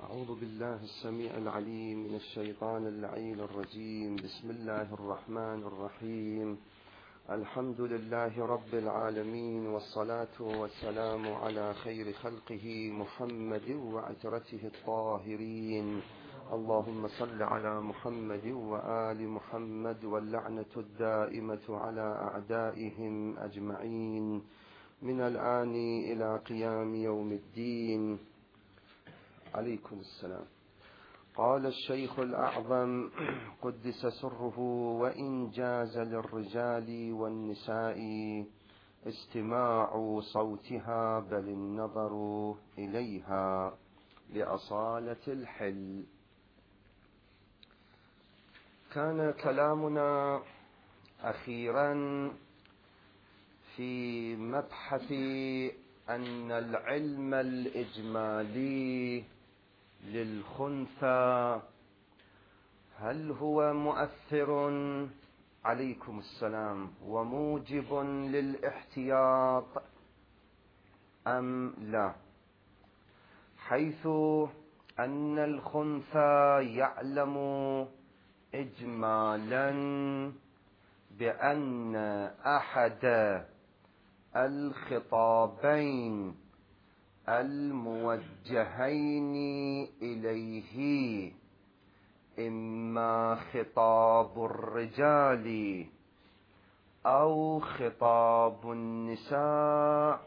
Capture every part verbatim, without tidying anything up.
أعوذ بالله السميع العليم من الشيطان اللعين الرجيم. بسم الله الرحمن الرحيم. الحمد لله رب العالمين، والصلاة والسلام على خير خلقه محمد وعترته الطاهرين. اللهم صل على محمد وآل محمد، واللعنة الدائمة على أعدائهم أجمعين من الآن إلى قيام يوم الدين. عليكم السلام. قال الشيخ الأعظم قدس سره: وإن جاز للرجال والنساء استماع صوتها بل النظر إليها لأصالة الحل. كان كلامنا أخيرا في مبحث أن العلم الإجمالي للخنثى هل هو مؤثر عليكم السلام وموجب للاحتياط أم لا، حيث أن الخنثى يعلم إجمالا بأن أحد الخطابين الموجهين إليه إما خطاب الرجال أو خطاب النساء،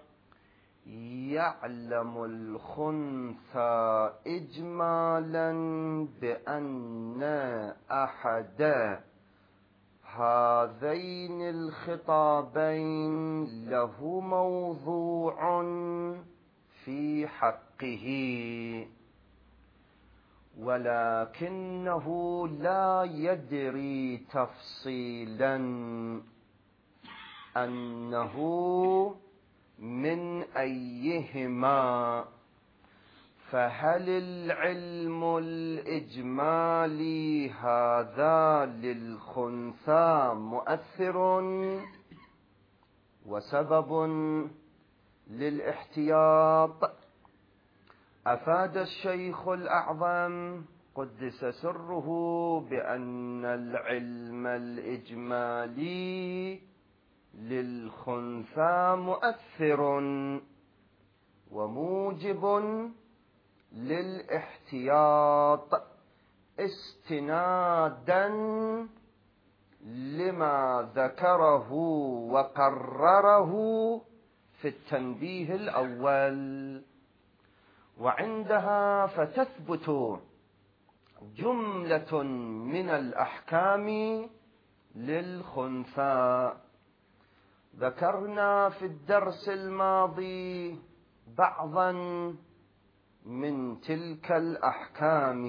يعلم الخنثى إجمالا بأن أحد هذين الخطابين له موضوع في حقه، ولكنه لا يدري تفصيلا أنه من أيهما. فهل العلم الإجمالي هذا للخنثى مؤثر وسبب للاحتياط؟ أفاد الشيخ الأعظم قدس سره بأن العلم الإجمالي للخنثى مؤثر وموجب للاحتياط، استنادا لما ذكره وقرره في التنبيه الأول. وعندها فتثبت جملة من الأحكام للخنثى. ذكرنا في الدرس الماضي بعضا من تلك الأحكام.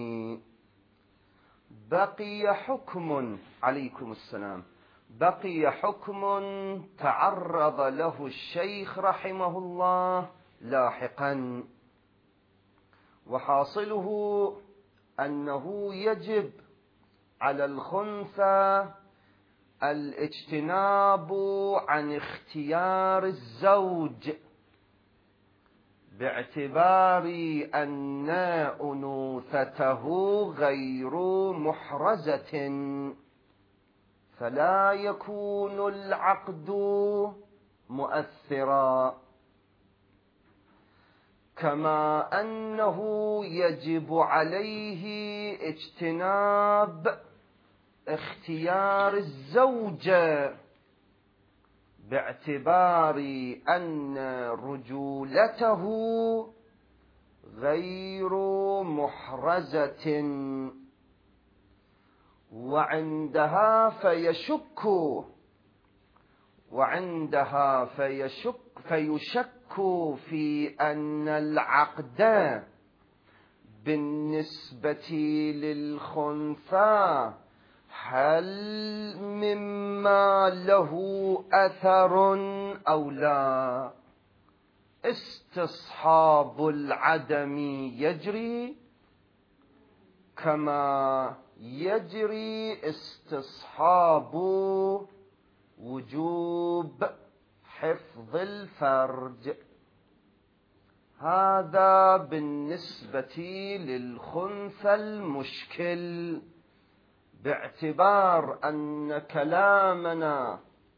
بقي حكم عليكم السلام بقي حكم تعرض له الشيخ رحمه الله لاحقا، وحاصله أنه يجب على الخنثى الاجتناب عن اختيار الزوج، باعتبار أن أنوثته غير محرزة، فلا يكون العقد مؤثرا. كما أنه يجب عليه اجتناب اختيار الزوجة، باعتبار أن رجولته غير محرزة. وعندها فيشك وعندها فيشك فيشك في أن العقد بالنسبة للخنثى هل مما له أثر أو لا. استصحاب العدم يجري كما يجري استصحاب وجوب حفظ الفرج. هذا بالنسبة للخنثى المشكل، باعتبار أن كلامنا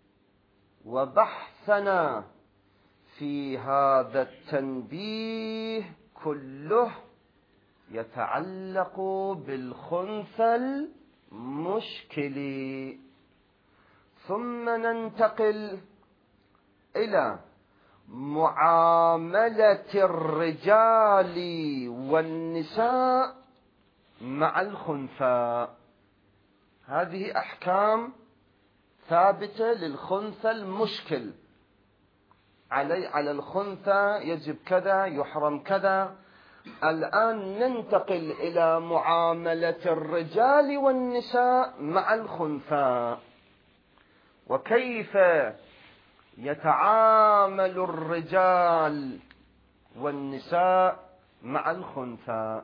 وبحثنا في هذا التنبيه كله يتعلق بالخنثى المشكل. ثم ننتقل إلى معاملة الرجال والنساء مع الخنثى. هذه أحكام ثابتة للخنثى المشكل، علي على الخنثى يجب كذا، يحرم كذا. الآن ننتقل إلى معاملة الرجال والنساء مع الخنثى، وكيف يتعامل الرجال والنساء مع الخنثى.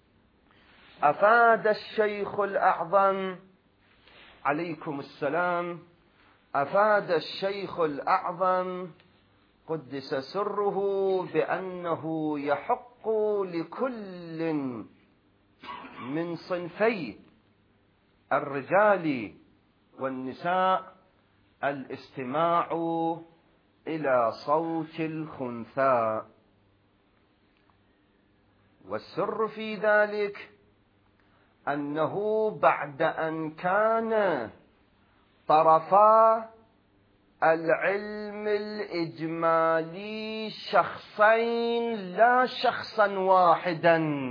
أفاد الشيخ الأعظم عليكم السلام، أفاد الشيخ الأعظم قدس سره بأنه يحق لكل من صنفي الرجال والنساء الاستماع إلى صوت الخنثى، والسر في ذلك أنه بعد أن كان طرفا العلم الإجمالي شخصين لا شخصا واحدا،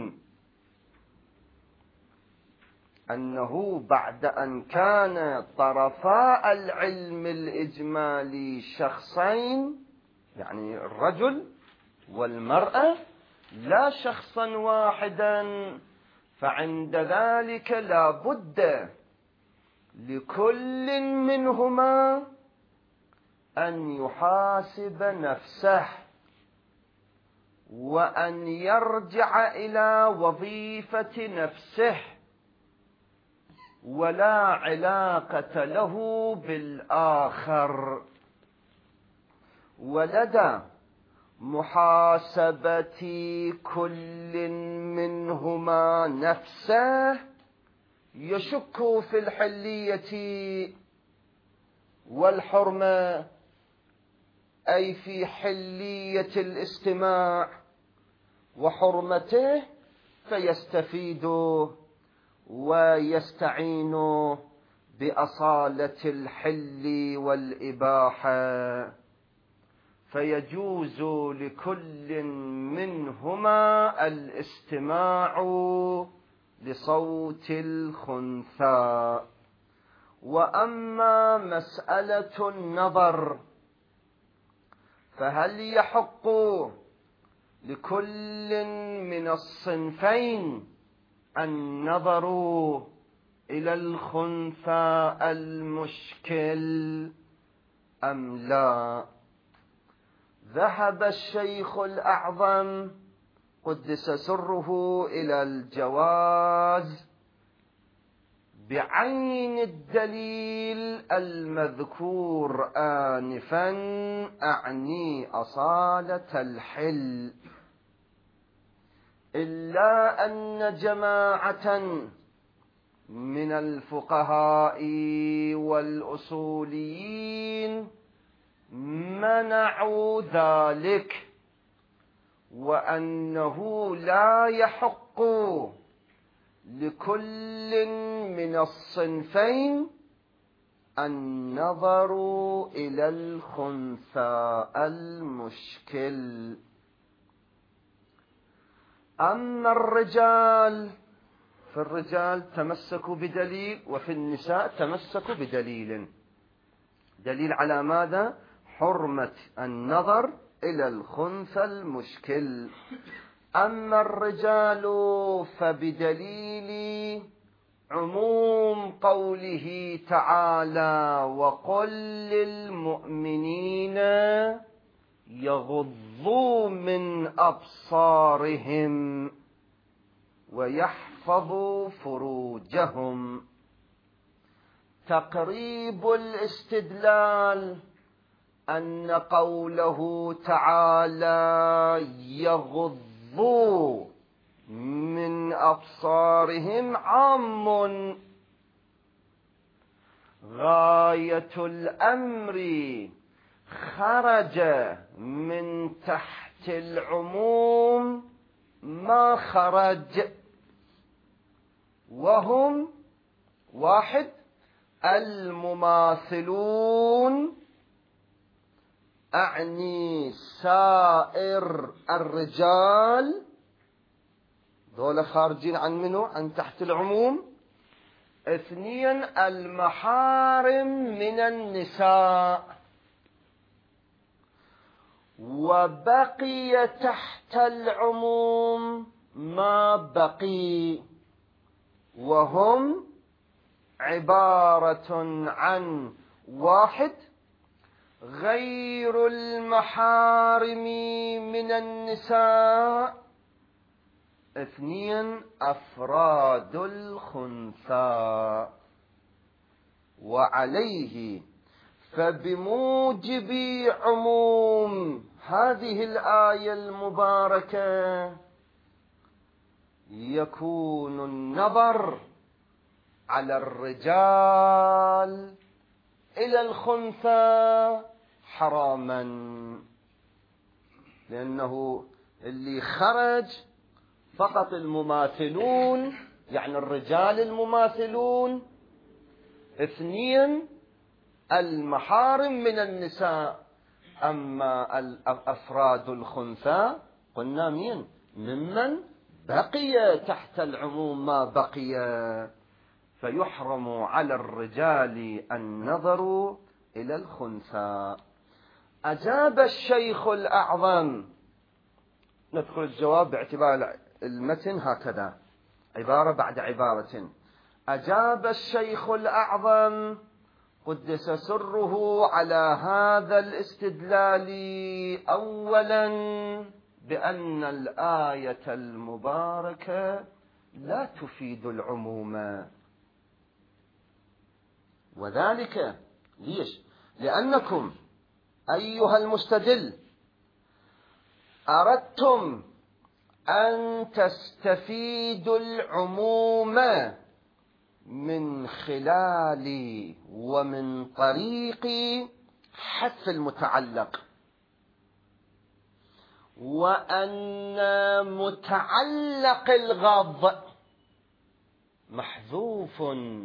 أنه بعد أن كان طرفا العلم الإجمالي شخصين، يعني الرجل والمرأة، لا شخصا واحدا، فعند ذلك لا بد لكل منهما أن يحاسب نفسه وأن يرجع إلى وظيفة نفسه، ولا علاقة له بالآخر. ولدى محاسبة كل منهما نفسه يشك في الحلية والحرمة، أي في حلية الاستماع وحرمته، فيستفيد ويستعين بأصالة الحل والإباحة، فيجوز لكل منهما الاستماع لصوت الخنثى. وأما مسألة النظر فهل يحق لكل من الصنفين النظر إلى الخنثى المشكل أم لا؟ ذهب الشيخ الأعظم قدس سره إلى الجواز بعين الدليل المذكور آنفا، أعني أصالة الحل، إلا أن جماعة من الفقهاء والأصوليين منعوا ذلك، وأنه لا يحق لكل من الصنفين النظر إلى الخنثى المشكل. أما الرجال، في الرجال تمسكوا بدليل، وفي النساء تمسكوا بدليل. دليل على ماذا؟ حرمة النظر إلى الخنثى المشكل. أما الرجال فبدليل عموم قوله تعالى: وقل للمؤمنين يغضوا من أبصارهم ويحفظوا فروجهم. تقريب الاستدلال أن قوله تعالى يغضوا من أبصارهم عام، غاية الأمر خرج من تحت العموم ما خرج، وهم: واحد، المماثلون، أعني سائر الرجال، ذولا خارجين عن منه؟ عن تحت العموم. اثنين، المحارم من النساء. وبقي تحت العموم ما بقي، وهم عبارة عن: واحد، غير المحارم من النساء. اثنين، أفراد الخنثى. وعليه فبموجب عموم هذه الآية المباركة يكون النظر على الرجال إلى الخنثى حراما، لأنه اللي خرج فقط المماثلون، يعني الرجال المماثلون. اثنين، المحارم من النساء. أما الأفراد الخنثى قلنا مين؟ ممن بقي تحت العموم ما بقي، فيحرم على الرجال النظر إلى الخنثى. أجاب الشيخ الأعظم، ندخل الجواب باعتبار المتن هكذا عبارة بعد عبارة. أجاب الشيخ الأعظم قدس سره على هذا الاستدلال أولا بأن الآية المباركة لا تفيد العموم، وذلك ليش؟ لأنكم أيها المستدل أردتم أن تستفيدوا العموم من خلال ومن طريق حذف المتعلق، وأن متعلق الغض محذوف.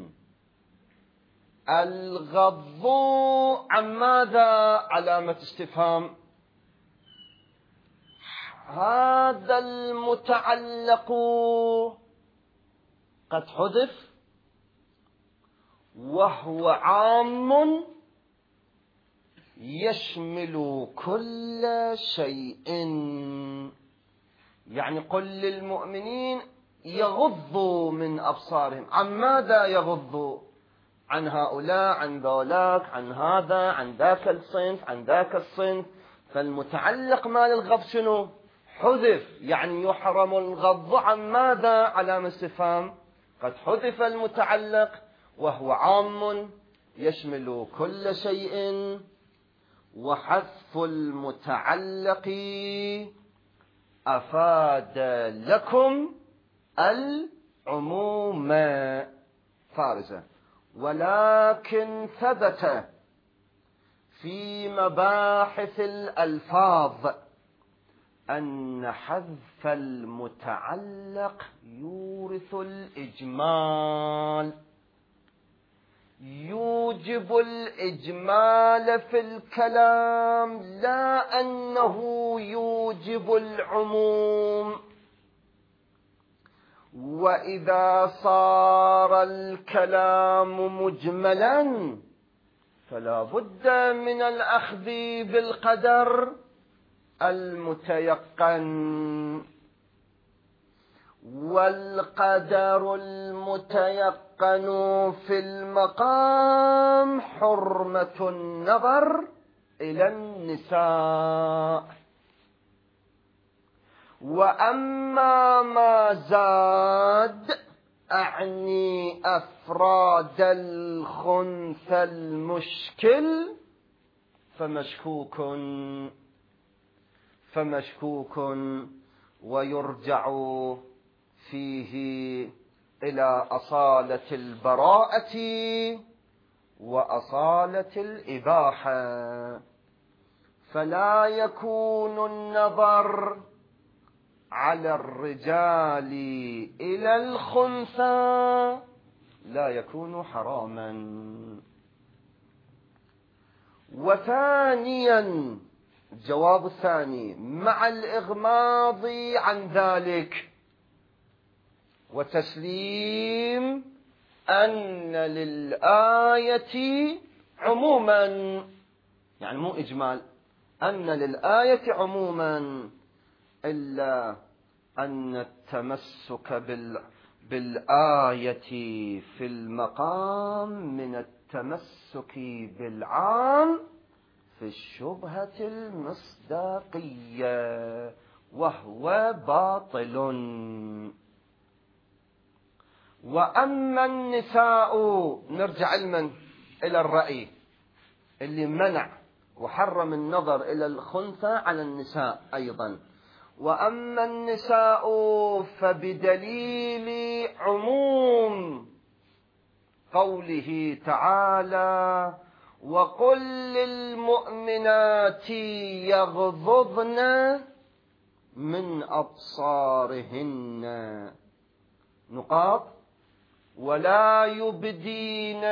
الغض عن ماذا؟ علامة استفهام. هذا المتعلق قد حذف، وهو عام يشمل كل شيء. يعني قل للمؤمنين يغضوا من أبصارهم. عن ماذا يغضوا؟ عن هؤلاء، عن ذولاك، عن هذا، عن ذاك الصنف، عن ذاك الصنف. فالمتعلق مال الغض شنو؟ حذف، يعني يحرم الغض عن ماذا؟ علامة استفهام. قد حذف المتعلق وهو عام يشمل كل شيء، وحذف المتعلق أفاد لكم العموم فارزة. ولكن ثبت في مباحث الألفاظ أن حذف المتعلق يورث الإجمال، يوجب الإجمال في الكلام، لا أنه يوجب العموم. وإذا صار الكلام مجملا فلا بد من الأخذ بالقدر المتيقن، والقدر المتيقن في المقام حرمة النظر إلى النساء. وأما ما زاد أعني أفراد الخنثى المشكل فمشكوك فمشكوك ويرجع فيه إلى أصالة البراءة وأصالة الإباحة، فلا يكون النظر على الرجال إلى الخنثى لا يكون حراما. وثانيا الجواب الثاني مع الإغماض عن ذلك وتسليم أن للآية عموما، يعني مو إجمال، أن للآية عموما، إلا أن التمسك بال بالآية في المقام من التمسك بالعام في الشبهة المصداقية، وهو باطل. وأما النساء، نرجع لمن؟ إلى الرأي اللي منع وحرم النظر إلى الخنثى على النساء أيضا. وأما النساء فبدليل عموم قوله تعالى وقل للمؤمنات يغضضن من أبصارهن نقاط ولا يبدين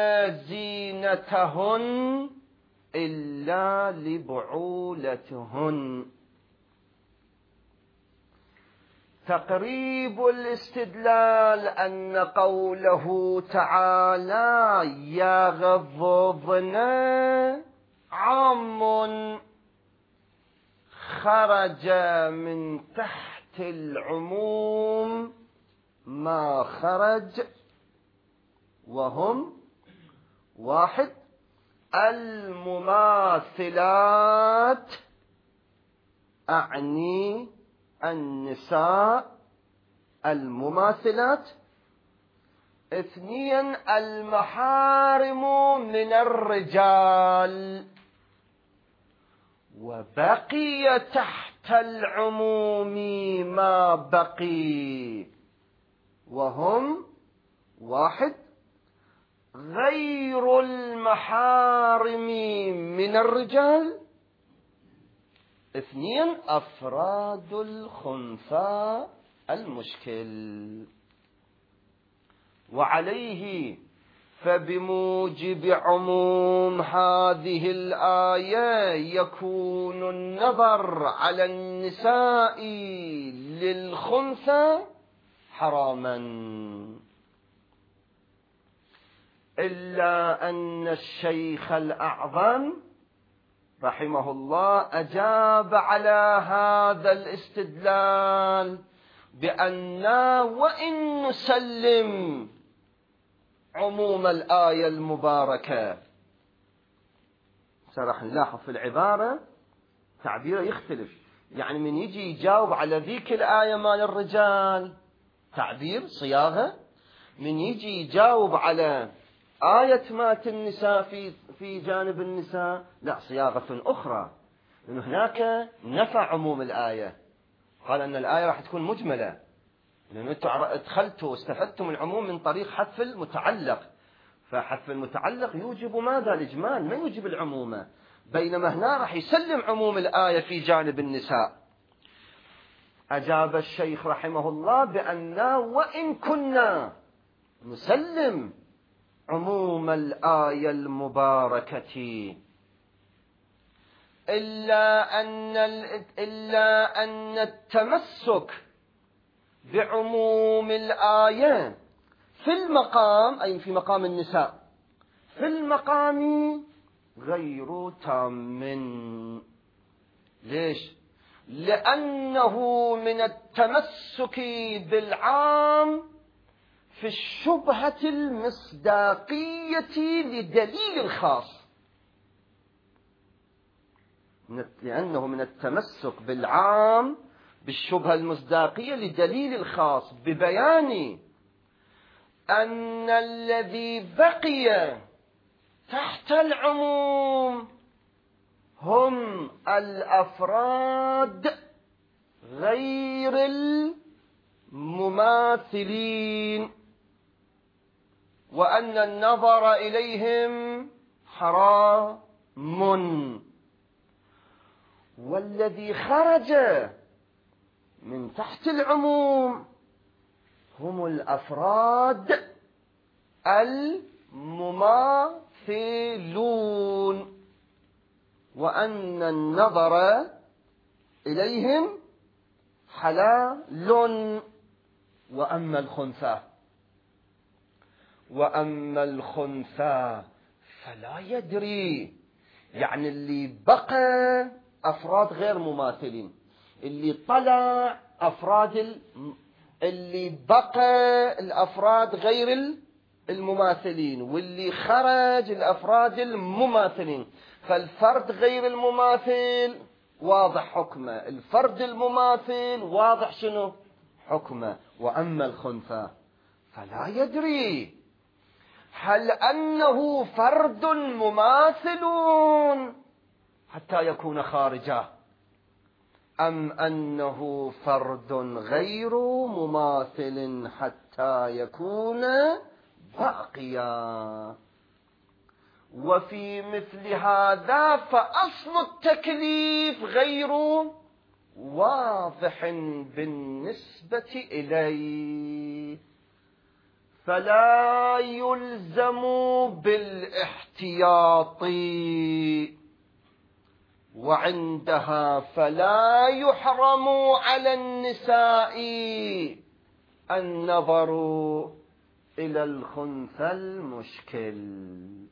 زينتهن إلا لبعولتهن. تقريب الاستدلال أن قوله تعالى يغضضن عام خرج من تحت العموم ما خرج، وهم واحد المماثلات، أعني النساء المماثلات. اثنين المحارم من الرجال. وبقي تحت العموم ما بقي، وهم واحد غير المحارم من الرجال. اثنين أفراد الخنثى المشكل. وعليه فبموجب عموم هذه الآية يكون النظر على النساء للخنثى حراما، إلا أن الشيخ الأعظم رحمه الله أجاب على هذا الاستدلال بأن وإن نسلم عموم الآية المباركة، سرح نلاحظ في العبارة تعبيره يختلف، يعني من يجي يجاوب على ذيك الآية مال الرجال تعبير صياغة، من يجي يجاوب على آية مات النساء في في جانب النساء لا صياغة أخرى، لأن هناك نفى عموم الآية، قال أن الآية راح تكون مجملة، لأن أنتم ادخلتوا واستفدتم العموم من طريق حذف المتعلق، فحذف المتعلق يوجب ماذا؟ الإجمال، ما يوجب العمومة، بينما هنا راح يسلم عموم الآية في جانب النساء. أجاب الشيخ رحمه الله بأن وإن كنا نسلم عموم الآية المباركة إلا أن إلا أن التمسك بعموم الآية في المقام، أي في مقام النساء، في المقام غير تام. ليش؟ لأنه من التمسك بالعام في الشبهة المصداقية لدليل الخاص، لأنه من التمسك بالعام بالشبهة المصداقية لدليل الخاص، ببيان أن الذي بقي تحت العموم هم الأفراد غير المماثلين، وأن النظر إليهم حرام. والذي خرج من تحت العموم هم الأفراد المماثلون، وأن النظر إليهم حلال. وأما الخنثى وأما الخنثى فلا يدري، يعني اللي بقى أفراد غير مماثلين، اللي طلع أفراد ال... اللي بقى الأفراد غير المماثلين، واللي خرج الأفراد المماثلين. فالفرد غير المماثل واضح حكمه، الفرد المماثل واضح شنو حكمه. وأما الخنثى فلا يدري هل أنه فرد مماثل حتى يكون خارجا، أم أنه فرد غير مماثل حتى يكون باقيا. وفي مثل هذا فأصل التكليف غير واضح بالنسبة إليه، فلا يلزم بالاحتياط، وعندها فلا يحرم على النساء النظر إلى الخنثى المشكل.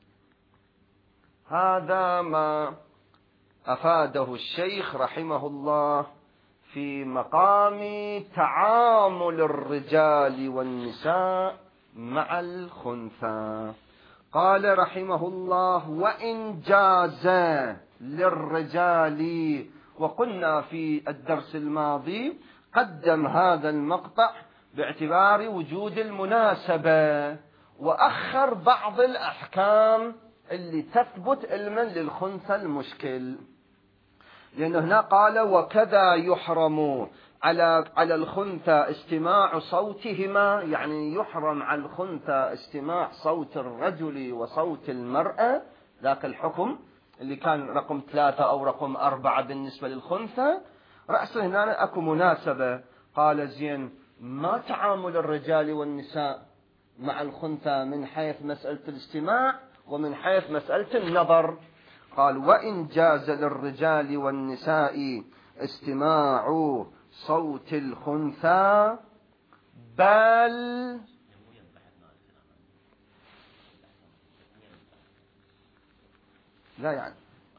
هذا ما أفاده الشيخ رحمه الله في مقام تعامل الرجال والنساء مع الخنثى. قال رحمه الله: وإن جاز للرجال. وقلنا في الدرس الماضي قدم هذا المقطع باعتبار وجود المناسبة، وأخر بعض الأحكام اللي تثبت علما للخنثى المشكل، لأنه هنا قال: وكذا يحرم على على الخنثى استماع صوتهما، يعني يحرم على الخنثى استماع صوت الرجل وصوت المرأة. ذاك الحكم اللي كان رقم ثلاثة أو رقم أربعة بالنسبة للخنثى، رأسه هنا أكو مناسبة. قال: زين، ما تعامل الرجال والنساء مع الخنثى من حيث مسألة الاستماع ومن حيث مسألة النظر. قال: وإن جاز للرجال والنساء استماع صوت الخنثى بل لا، يعني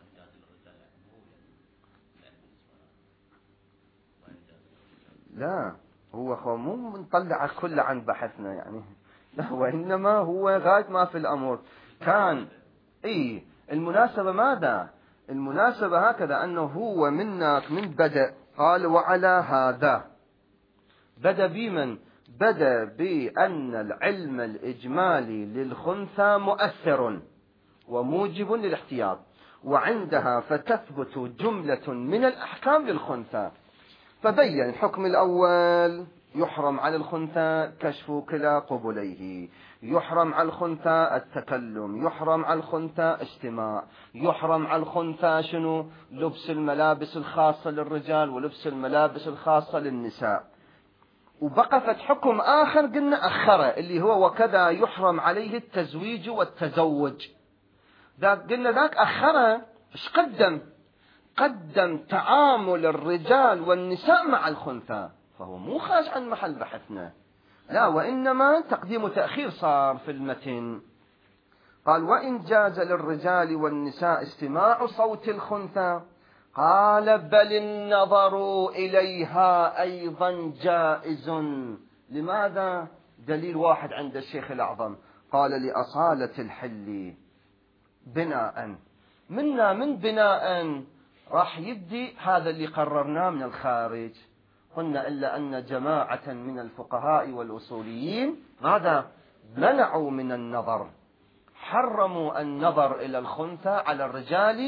لا، هو مو منطلع كله عن بحثنا يعني، لا، وإنما هو غاية ما في الأمر كان إيه المناسبة. ماذا المناسبة؟ هكذا أنه هو منك من بدأ. قال: وعلى هذا بدأ بمن؟ بدأ بأن العلم الإجمالي للخنثى مؤثر وموجب للاحتياط، وعندها فتثبت جملة من الأحكام للخنثى. فبين الحكم الأول: يحرم على الخنثى كشف كلا قبليه، يحرم على الخنثى التكلم، يحرم على الخنثى استماع، يحرم على الخنثى شنو؟ لبس الملابس الخاصة للرجال ولبس الملابس الخاصة للنساء. وبقفت حكم آخر قلنا أخره، اللي هو: وكذا يحرم عليه التزويج والتزوج. ذاك قلنا ذاك أخره. إيش قدم؟ قدم تعامل الرجال والنساء مع الخنثى، فهو مو خارج عن محل بحثنا، لا، وإنما تقديم وتأخير صار في المتن. قال: وإن جاز للرجال والنساء استماع صوت الخنثى. قال: بل النظر إليها أيضا جائز. لماذا؟ دليل واحد عند الشيخ الأعظم، قال: لأصالة الحل بناء. منا من بناء راح يدي هذا اللي قررناه من الخارج. قلنا إلا أن جماعة من الفقهاء والأصوليين ماذا؟ منعوا من النظر، حرموا النظر إلى الخنثى على الرجال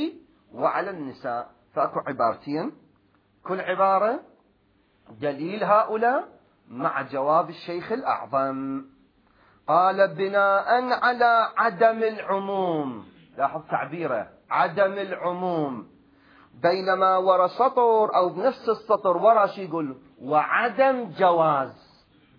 وعلى النساء. فأكو عبارتين، كل عبارة دليل هؤلاء مع جواب الشيخ الأعظم. قال بناء على عدم العموم، لاحظ تعبيره عدم العموم، بينما ورا سطر أو بنفس السطر ورا شي يقول وعدم جواز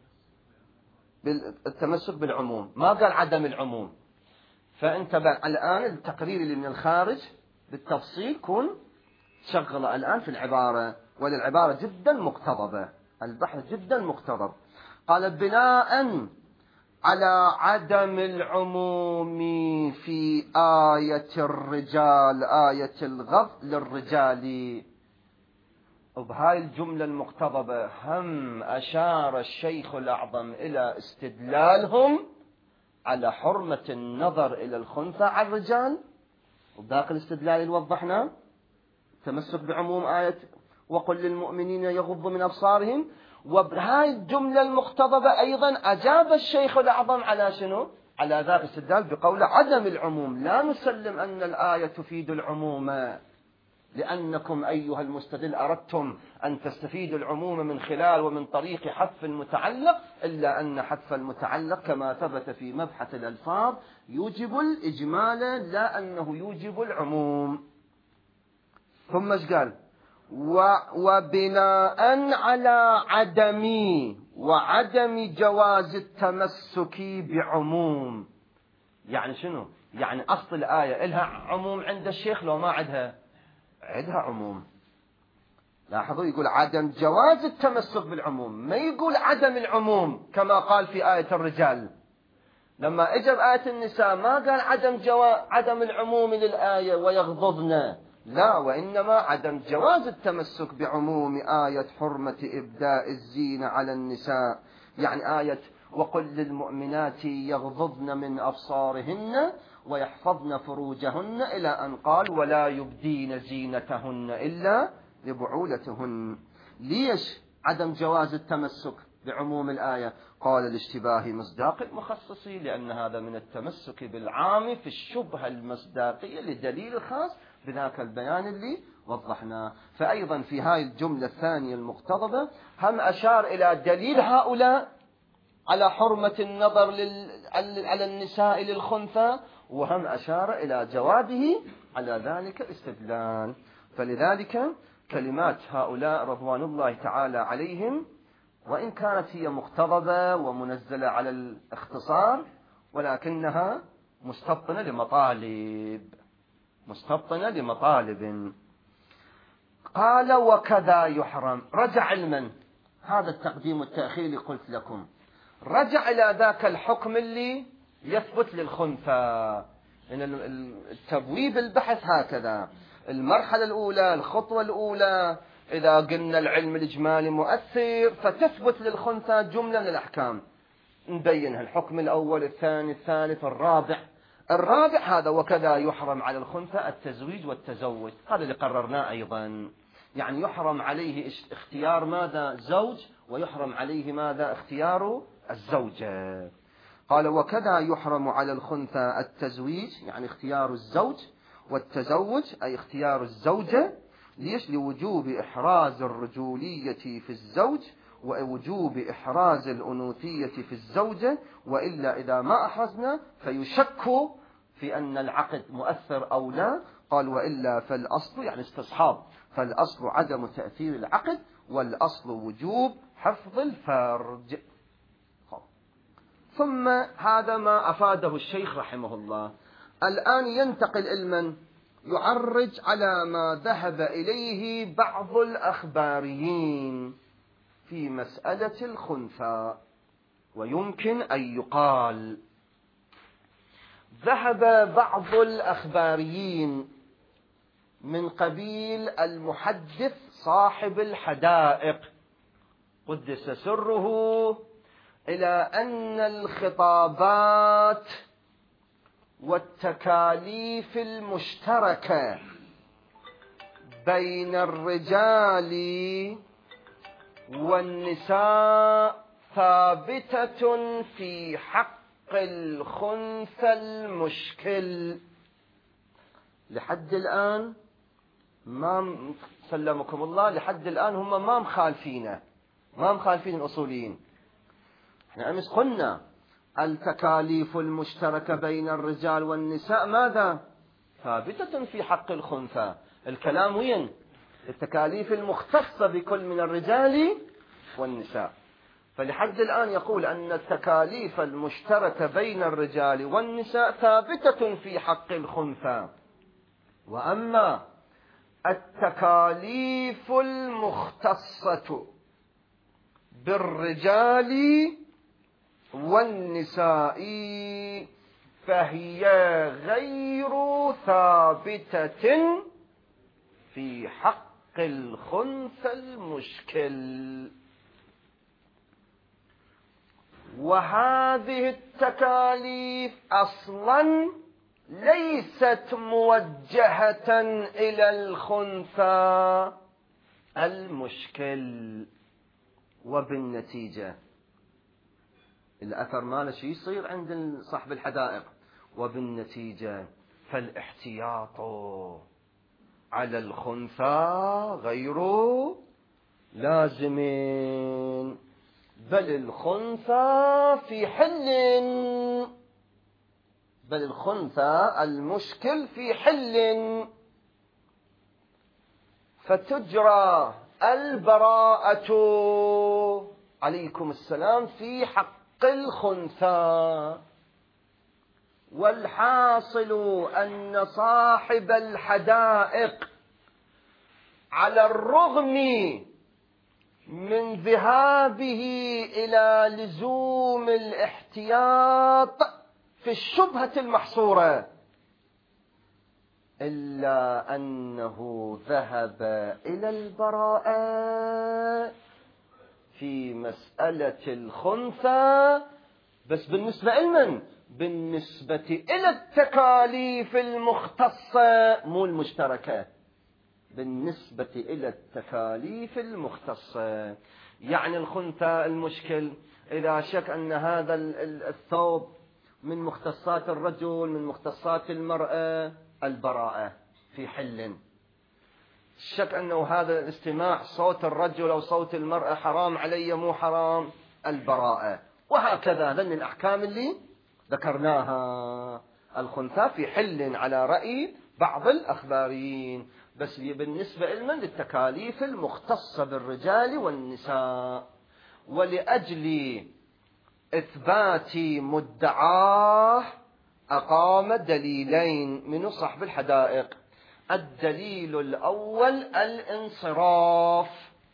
التمسك بالعموم، ما قال عدم العموم. فأنت الآن التقرير اللي من الخارج بالتفصيل كن شغله الآن في العبارة، والعبارة جدا مقتضبة، البحث جدا مقتضب. قال بناء على عدم العموم في آية الرجال، آية الغض للرجال، وبهاي الجملة المقتضبة هم أشار الشيخ الأعظم إلى استدلالهم على حرمة النظر إلى الخنثى على الرجال، وذاك الاستدلال اللي وضحناه تمسك بعموم آية وقل للمؤمنين يغضوا من أبصارهم. وبهاي الجملة المقتضبة أيضا أجاب الشيخ الأعظم على شنو؟ على ذاك الاستدلال بقول عدم العموم، لا نسلم أن الآية تفيد العموم، لأنكم أيها المستدل أردتم أن تستفيدوا العموم من خلال ومن طريق حذف المتعلق، إلا أن حذف المتعلق كما ثبت في مبحث الألفاظ يوجب الإجمال لا أنه يوجب العموم. ثم ايش قال؟ وبناء على عدم وعدم جواز التمسك بعموم. يعني شنو؟ يعني أصل الآية إلها عموم عند الشيخ لو ما عدها؟ عدها عموم. لاحظوا يقول عدم جواز التمسك بالعموم، ما يقول عدم العموم كما قال في آية الرجال. لما اجى بآية النساء ما قال عدم جواز عدم العموم للآية ويغضضن، لا، وإنما عدم جواز التمسك بعموم آية حرمة إبداء الزينة على النساء، يعني آية وقل للمؤمنات يغضضن من أبصارهن ويحفظن فروجهن إلى أن قال ولا يبدين زينتهن إلا لبعولتهن. ليش عدم جواز التمسك بعموم الآية؟ قال الاشتباه مصداق المخصص، لأن هذا من التمسك بالعام في الشبهة المصداقية لدليل خاص بذاك البيان اللي وضحناه. فأيضا في هاي الجملة الثانية المقتضبة هم أشار إلى دليل هؤلاء على حرمة النظر على النساء للخنثى، وهم أشار إلى جوابه على ذلك استدلال. فلذلك كلمات هؤلاء رضوان الله تعالى عليهم وإن كانت هي مقتضبة ومنزلة على الاختصار، ولكنها مستبطنة لمطالب مستبطنة لمطالب. قال وكذا يحرم، رجع علما، هذا التقديم والتأخير اللي قلت لكم، رجع إلى ذاك الحكم اللي يثبت للخنثى. إن التبويب البحث هكذا، المرحلة الأولى الخطوة الأولى إذا قلنا العلم الإجمالي مؤثر فتثبت للخنثى جملة من الأحكام، نبينها الحكم الأول الثاني الثالث الرابع. الرابع هذا وكذا يحرم على الخنثى التزويج والتزوج، هذا اللي قررناه أيضا، يعني يحرم عليه اختيار ماذا؟ زوج، ويحرم عليه ماذا؟ اختيار الزوجة. قال وكذا يحرم على الخنثى التزويج يعني اختيار الزوج، والتزوج أي اختيار الزوجة. ليش؟ لوجوب إحراز الرجولية في الزوج ووجوب إحراز الأنوثية في الزوجة، وإلا إذا ما أحرزنا فيشك في أن العقد مؤثر أو لا. قال وإلا فالأصل يعني استصحاب، فالأصل عدم تأثير العقد، والأصل وجوب حفظ الفرج. ثم هذا ما أفاده الشيخ رحمه الله. الآن ينتقل علما يعرج على ما ذهب إليه بعض الأخباريين في مسألة الخنثى. ويمكن أن يقال ذهب بعض الأخباريين من قبيل المحدث صاحب الحدائق قدس سره إلى أن الخطابات والتكاليف المشتركة بين الرجال والنساء ثابتة في حق الخنثى المشكل. لحد الآن ما سلمكم الله لحد الآن هم ما مخالفينه، ما مخالفين الأصوليين. احنا أمس قلنا التكاليف المشتركة بين الرجال والنساء ماذا؟ ثابتة في حق الخنثى. الكلام وين؟ التكاليف المختصة بكل من الرجال والنساء. فلحد الآن يقول أن التكاليف المشتركة بين الرجال والنساء ثابتة في حق الخنثى. وأما التكاليف المختصة بالرجال والنساء فهي غير ثابتة في حق الخنثى المشكل. وهذه التكاليف أصلا ليست موجهة إلى الخنثى المشكل. وبالنتيجة الأثر ماله شي يصير عند صاحب الحدائق، وبالنتيجة فالاحتياط على الخنثى غير لازم، بل الخنثى في حل، بل الخنثى المشكل في حل، فتجرى البراءة عليكم السلام في حق الخنثى. والحاصل أن صاحب الحدائق على الرغم من ذهابه إلى لزوم الاحتياط في الشبهة المحصورة، إلا أنه ذهب إلى البراءة في مسألة الخنثى، بس بالنسبة لمن؟ بالنسبة إلى التكاليف المختصة مو المشتركة، بالنسبة إلى التكاليف المختصة. يعني الخنثى المشكل إذا شك أن هذا الثوب من مختصات الرجل من مختصات المرأة، البراءة في حل. الشك أنه هذا الاستماع صوت الرجل أو صوت المرأة حرام علي مو حرام، البراءة. وهكذا ذن الأحكام اللي ذكرناها. الخنثى في حل على رأي بعض الأخباريين، بس بالنسبة لمن؟ للتكاليف المختصة بالرجال والنساء. ولأجل إثبات مدعاه أقام دليلين من صاحب الحدائق. الدليل الأول الانصراف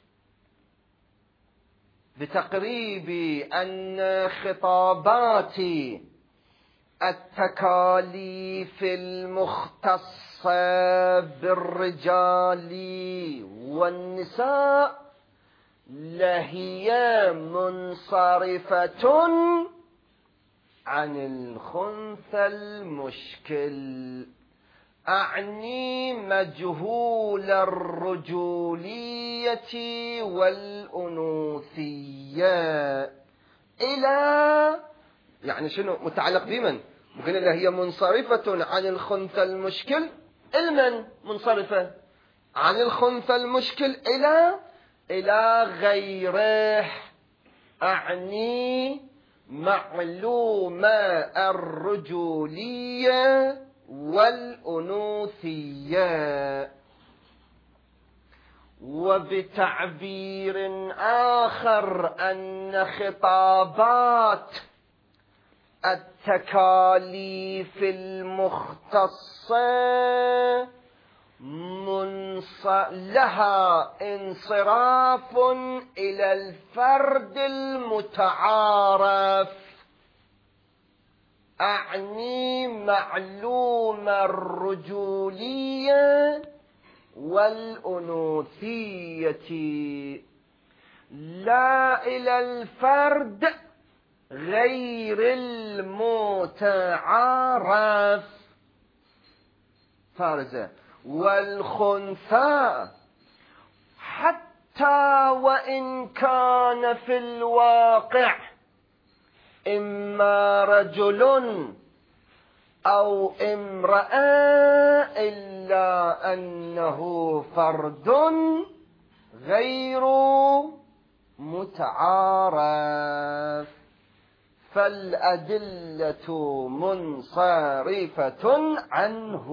بتقريب أن خطابات التكاليف المختصة بالرجال والنساء لهي منصرفة عن الخنثى المشكل، أعني مجهول الرجولية والأنوثية. إلى يعني شنو متعلق بمن؟ ممكن له هي منصرفة عن الخنثى المشكل. المن منصرفة عن الخنثى المشكل إلى إلى غيره، أعني معلومة الرجولية والأنوثية. وبتعبير آخر أن خطابات التكاليف المختصة منص... لها انصراف إلى الفرد المتعارف، أعني معلوم الرجولية والأنوثية، لا إلى الفرد غير المتعارف. فارزة. والخنثى حتى وإن كان في الواقع إما رجل أو امرأة إلا أنه فرد غير متعارف، فالأدلة منصرفة عنه.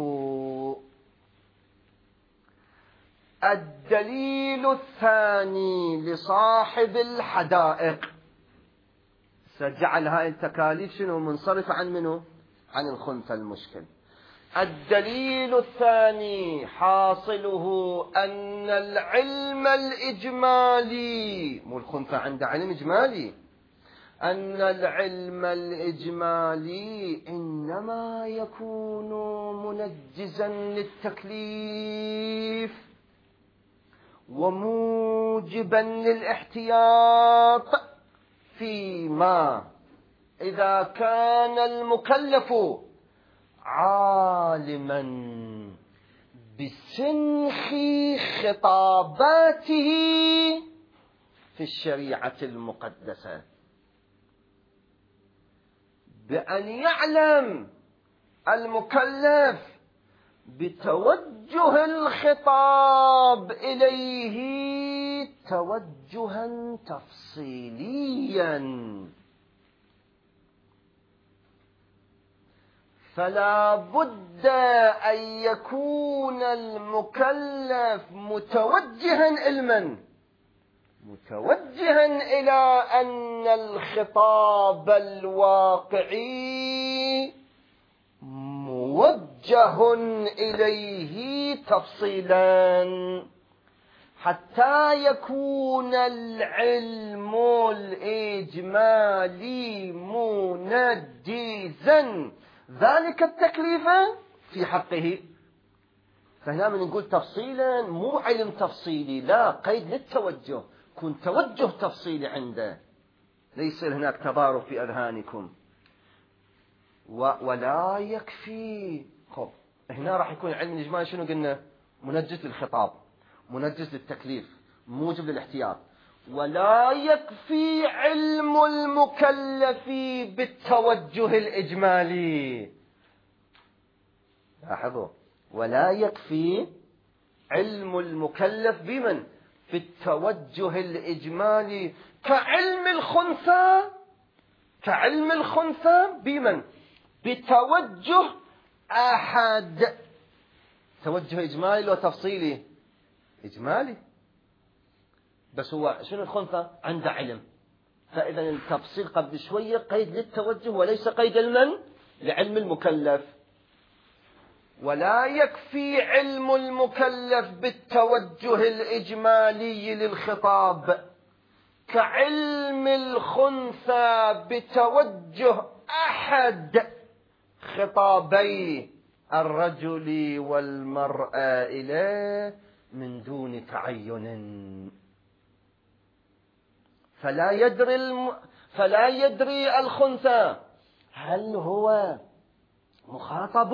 الدليل الثاني لصاحب الحدائق، سجعل هاي التكاليف شنو؟ منصرفة عن منه؟ عن الخنثى المشكل. الدليل الثاني حاصله أن العلم الإجمالي، مو الخنثى عنده علم إجمالي، أن العلم الإجمالي إنما يكون منجزا للتكليف وموجبا للاحتياط فيما إذا كان المكلف عالما بسنخ خطاباته في الشريعة المقدسة، بأن يعلم المكلف بتوجه الخطاب إليه توجها تفصيليا، فلا بد أن يكون المكلف متوجها علما، متوجها إلى أن الخطاب الواقعي موجه إليه تفصيلا، حتى يكون العلم الإجمالي منجزا ذلك التكليف في حقه. فهنا من نقول تفصيلا مو علم تفصيلي، لا، قيد للتوجه، كن توجه تفصيلي عنده، ليس هناك تضارب في أذهانكم. ولا يكفي، خب هنا راح يكون علم الإجمالي شنو قلنا؟ منجز للخطاب، منجز للتكليف، موجب للاحتياط. ولا يكفي علم المكلف بالتوجه الإجمالي، لاحظوا، ولا يكفي علم المكلف بمن؟ في التوجه الإجمالي، كعلم الخنثى، كعلم الخنثى بمن؟ بتوجه أحد. توجه إجمالي وتفصيلي؟ إجمالي، بس هو شنو الخنثى؟ عنده علم، فإذا التفصيل قبل شوية قيد للتوجه وليس قيد المن؟ لعلم المكلف. ولا يكفي علم المكلف بالتوجه الإجمالي للخطاب كعلم الخنثى بتوجه أحد خطابي الرجل والمرأة إليه من دون تعين. فلا يدري الم... فلا يدري الخنثى هل هو مخاطب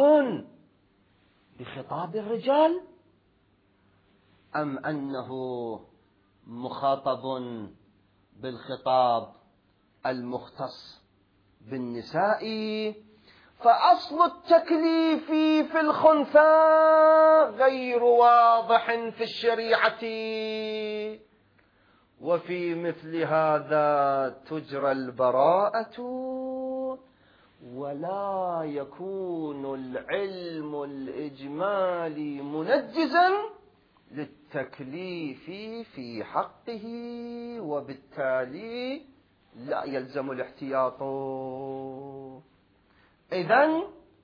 بخطاب الرجال أم أنه مخاطب بالخطاب المختص بالنساء. فأصل التكليف في الخنثى غير واضح في الشريعة، وفي مثل هذا تجرى البراءة، ولا يكون العلم الإجمالي منجزا للتكليف في حقه، وبالتالي لا يلزم الاحتياط. إذن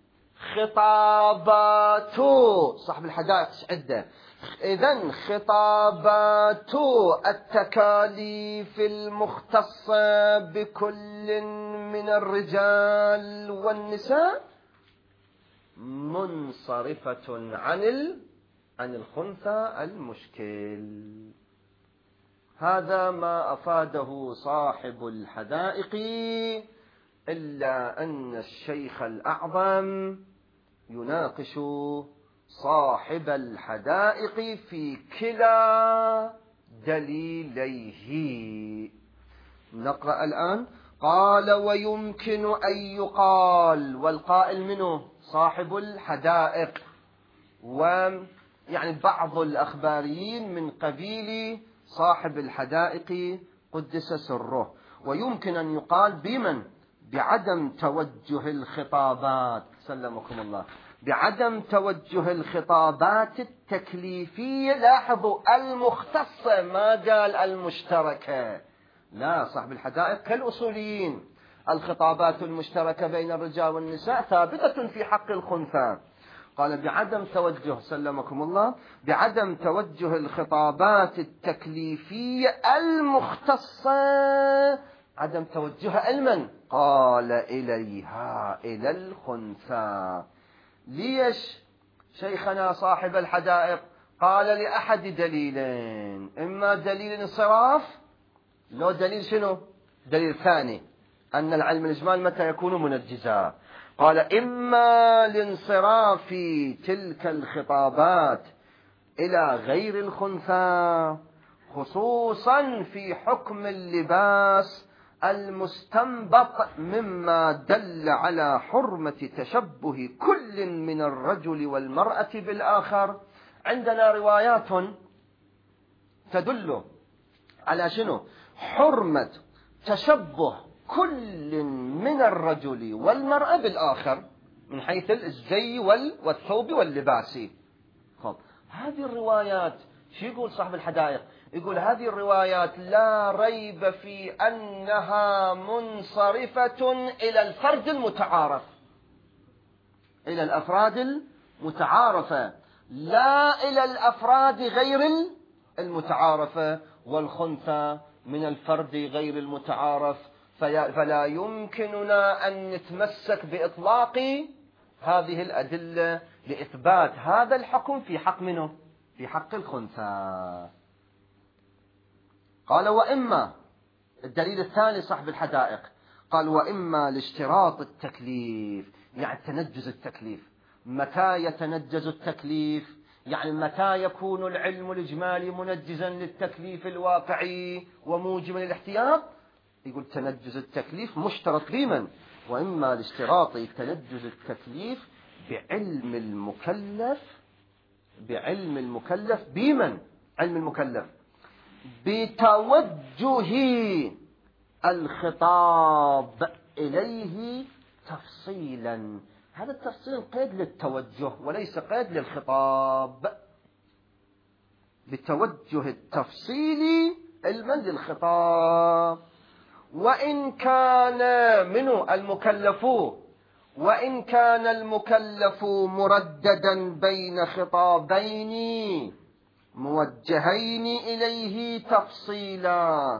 خطابات صاحب الحدائق عدة، إذن خطابات التكاليف المختصة بكل من الرجال والنساء منصرفة عن ال... عن الخنثى المشكل. هذا ما أفاده صاحب الحدائق، إلا أن الشيخ الأعظم يناقش صاحب الحدائق في كلا دليليه. نقرأ الآن. قال: ويمكن أن يقال، والقائل منه صاحب الحدائق، ويعني بعض الأخباريين من قبيل صاحب الحدائق قدس سره. ويمكن أن يقال بمن؟ بعدم توجه الخطابات، سلمكم الله، بعدم توجه الخطابات التكليفية، لاحظوا المختصة، ما قال المشتركة. لا، صاحب الحدائق كالأصوليين، الخطابات المشتركة بين الرجال والنساء ثابتة في حق الخنثى. قال بعدم توجه، سلمكم الله، بعدم توجه الخطابات التكليفية المختصة، عدم توجهها المن؟ قال إليها، إلى الخنثى. ليش شيخنا صاحب الحدائق قال لأحد دليلين، إما دليل انصراف، لو دليل شنو؟ دليل ثاني، أن العلم الإجمال متى يكون منجزا. قال إما لانصراف تلك الخطابات إلى غير الخنثى، خصوصا في حكم اللباس المستنبط مما دل على حرمة تشبه كل من الرجل والمرأة بالآخر. عندنا روايات تدل على شنو؟ حرمة تشبه كل من الرجل والمرأة بالآخر من حيث الزي والثوب واللباس. خب، هذه الروايات شو يقول صاحب الحدائق؟ يقول هذه الروايات لا ريب في أنها منصرفة إلى الفرد المتعارف، إلى الأفراد المتعارفة، لا إلى الأفراد غير المتعارفة. والخنثى من الفرد غير المتعارف، فلا يمكننا أن نتمسك بإطلاق هذه الأدلة لإثبات هذا الحكم في حق منه؟ في حق الخنثى. قال وإما، الدليل الثاني صاحب الحدائق قال وإما لاشتراط التكليف، يعني تنجز التكليف. متى يتنجز التكليف؟ يعني متى يكون العلم الإجمالي منجزا للتكليف الواقعي وموجبا للاحتياط؟ يقول تنجز التكليف مشترط بمن؟ وإما لاشتراط تنجز التكليف بعلم المكلف، بعلم المكلف بمن؟ علم المكلف بتوجه الخطاب إليه تفصيلا. هذا التفصيل قيد للتوجه وليس قيد للخطاب، بتوجه التفصيل المن للخطاب. وإن كان منه المكلف، وإن كان المكلف مرددا بين خطابين موجهين إليه تفصيلا.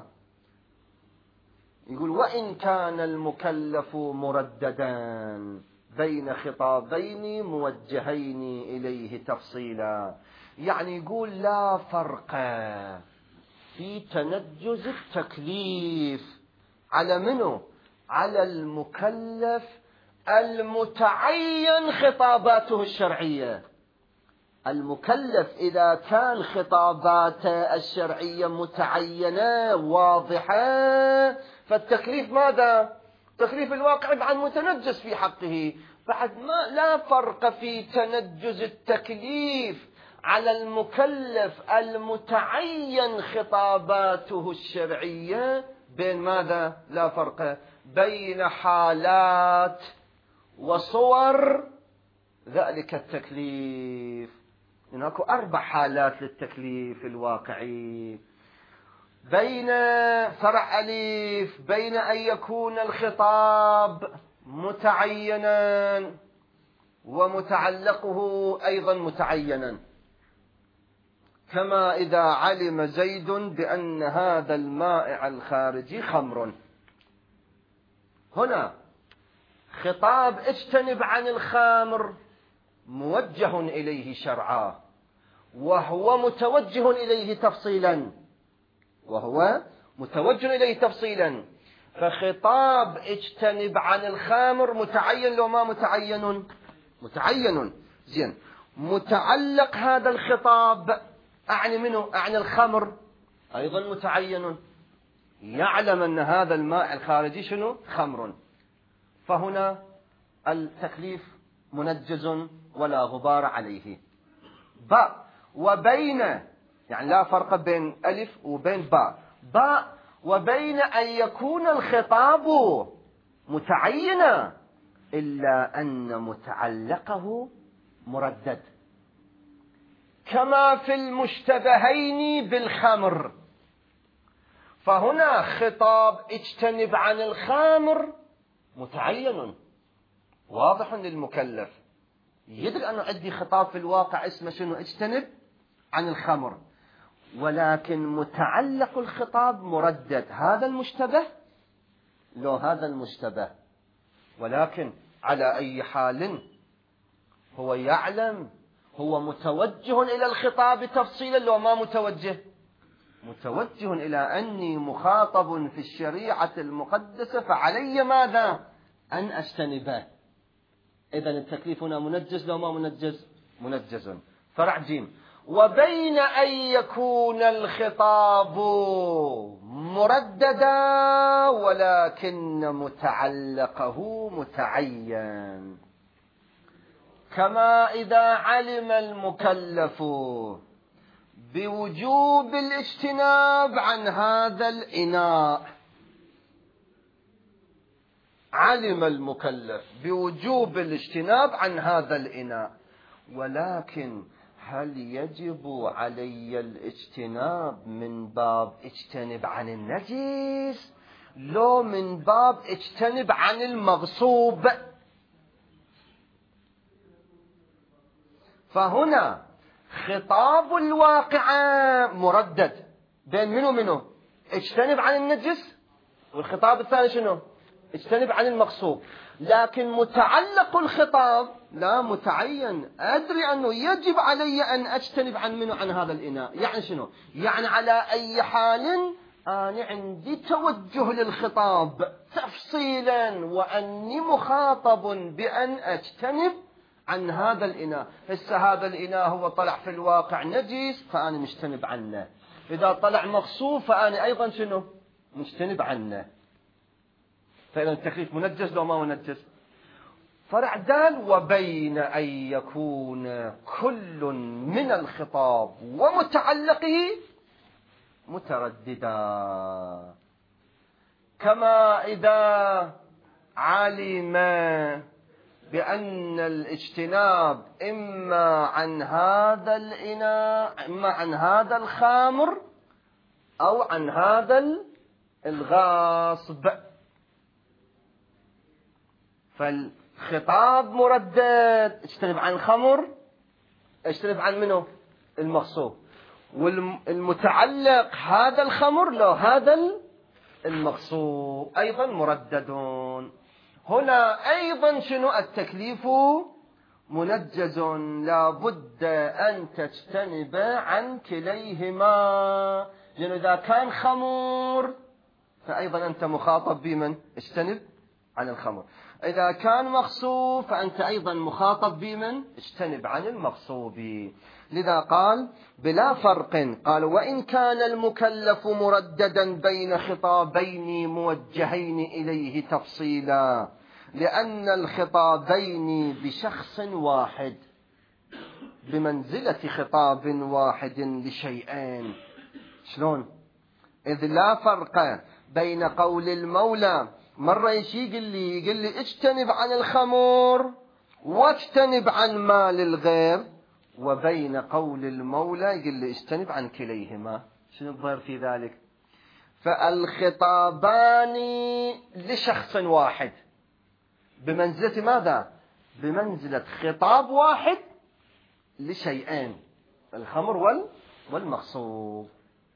يقول وإن كان المكلف مرددا بين خطابين موجهين إليه تفصيلا، يعني يقول لا فرق في تنجز التكليف على منه؟ على المكلف المتعين خطاباته الشرعية. المكلف إذا كان خطاباته الشرعية متعينة واضحة، فالتكليف ماذا؟ تكليف الواقع بعد متنجز في حقه. بعد ما لا فرق في تنجز التكليف على المكلف المتعين خطاباته الشرعية بين ماذا؟ لا فرق بين حالات وصور ذلك التكليف. هناك أربع حالات للتكليف الواقعي. بين فرع أليف بين أن يكون الخطاب متعينا ومتعلقه أيضا متعينا، كما إذا علم زيد بأن هذا المائع الخارجي خمر. هنا خطاب اجتنب عن الخمر موجه إليه شرعا، وهو متوجه إليه تفصيلا، وهو متوجه إليه تفصيلا. فخطاب اجتنب عن الخمر متعين لو ما متعين؟ متعين. زين، متعلق هذا الخطاب أعني منه؟ أعني الخمر، أيضا متعين، يعلم أن هذا الماء الخارجي شنو؟ خمر. فهنا التكليف منجز ولا غبار عليه. باء وبين، يعني لا فرق بين ألف وبين باء. باء وبين أن يكون الخطاب متعينا إلا أن متعلقه مردد، كما في المشتبهين بالخمر. فهنا خطاب اجتنب عن الخمر متعين واضح للمكلف، يدري أنه عندي خطاب في الواقع اسمه شنو؟ اجتنب عن الخمر، ولكن متعلق الخطاب مردد. هذا المشتبه لو هذا المشتبه، ولكن على أي حال هو يعلم، هو متوجه إلى الخطاب تفصيلا لو ما متوجه، متوجه إلى أني مخاطب في الشريعة المقدسة، فعلي ماذا؟ أن أجتنبه. إذن التكليف هنا منجز لو ما منجز؟ منجز. فرع جيم. وبين أن يكون الخطاب مرددا ولكن متعلقه متعين، كما إذا علم المكلف بوجوب الاجتناب عن هذا الإناء، علم المكلف بوجوب الاجتناب عن هذا الإناء، ولكن هل يجب علي الاجتناب من باب اجتنب عن النجس لو من باب اجتنب عن المغصوب؟ فهنا خطاب الواقعة مردد بين منو منو؟ اجتنب عن النجس، والخطاب الثاني شنو؟ اجتنب عن المغصوب. لكن متعلق الخطاب لا متعين، أدري أنه يجب علي أن أجتنب عن منه عن هذا الإناء. يعني شنو؟ يعني على أي حال أنا عندي توجه للخطاب تفصيلا وأني مخاطب بأن أجتنب عن هذا الإناء. هسه هذا الإناء هو طلع في الواقع نجس فأنا مجتنب عنه، إذا طلع مغصوب فأنا أيضا شنو؟ مجتنب عنه. فإذا التكليف منجز لو ما منجز؟ فرع دال وبين أن يكون كل من الخطاب ومتعلقه مترددا، كما إذا علم بأن الاجتناب إما عن هذا الإناء إما عن هذا الخامر أو عن هذا الغاصب. فالخطاب مردد، اجتنب عن الخمر، اجتنب عن منه؟ المغصوب. والمتعلق هذا الخمر لو هذا المغصوب أيضا مرددون. هنا أيضا شنو؟ التكليف منجز، لا بد أن تجتنب عن كليهما، لأنه إذا كان خمر فأيضا أنت مخاطب بمن؟ اجتنب عن الخمر. إذا كان مغصوب فأنت أيضا مخاطب بمن؟ اجتنب عن المغصوب. لذا قال بلا فرق، قال وإن كان المكلف مرددا بين خطابين موجهين إليه تفصيلا، لأن الخطابين بشخص واحد بمنزلة خطاب واحد لشيئين. شلون؟ إذ لا فرق بين قول المولى مرة يشي يقول لي يقول لي اجتنب عن الخمر واجتنب عن مال الغير، وبين قول المولى يقول لي اجتنب عن كليهما. شنو الضير في ذلك؟ فالخطابان لشخص واحد بمنزلة ماذا؟ بمنزلة خطاب واحد لشيئين، الخمر وال والمغصوب.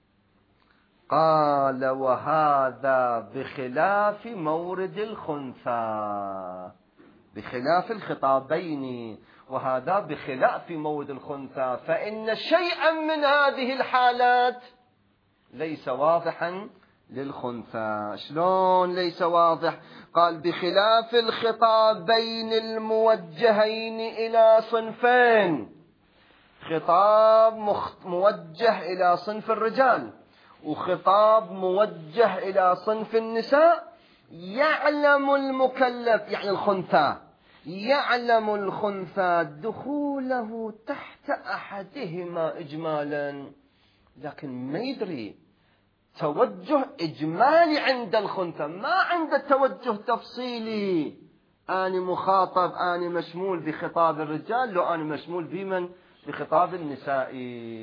قال وهذا بخلاف مورد الخنثى، بخلاف الخطابين، وهذا بخلاف مورد الخنثى، فإن شيئا من هذه الحالات ليس واضحا للخنثى. شلون ليس واضح؟ قال بخلاف الخطابين الموجهين إلى صنفين، خطاب موجه إلى صنف الرجال وخطاب موجه إلى صنف النساء، يعلم المكلف يعني الخنثى يعلم الخنثى دخوله تحت أحدهما إجمالا، لكن ما يدري توجه إجمالي عند الخنثى، ما عنده توجه تفصيلي. أنا مخاطب، أنا مشمول بخطاب الرجال، لو أنا مشمول بمن بخطاب النساء.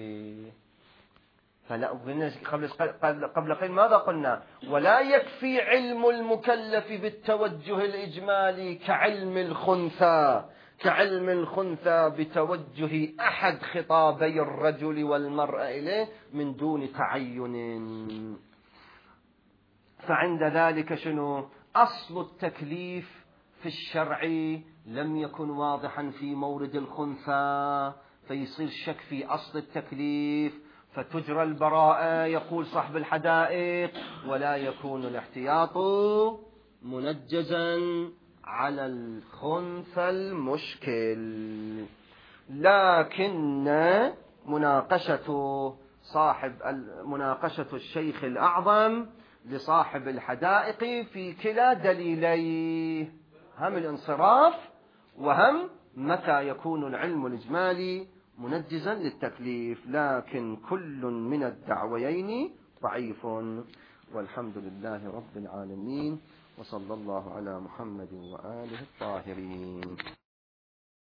فلا قبل قبل قليل ماذا قلنا؟ ولا يكفي علم المكلف بالتوجه الإجمالي كعلم الخنثى كعلم الخنثى بتوجه أحد خطابي الرجل والمرأة إليه من دون تعين. فعند ذلك شنو؟ أصل التكليف في الشرع لم يكن واضحا في مورد الخنثى، فيصير شك في أصل التكليف، فتجرى البراءة يقول صاحب الحدائق، ولا يكون الاحتياط منجزا على الخنثى المشكل. لكن مناقشة صاحب مناقشة الشيخ الأعظم لصاحب الحدائق في كلا دليليه، هم الانصراف وهم متى يكون العلم الإجمالي منجزا للتكليف، لكن كل من الدعويين ضعيف. والحمد لله رب العالمين، وصلى الله على محمد وآله الطاهرين.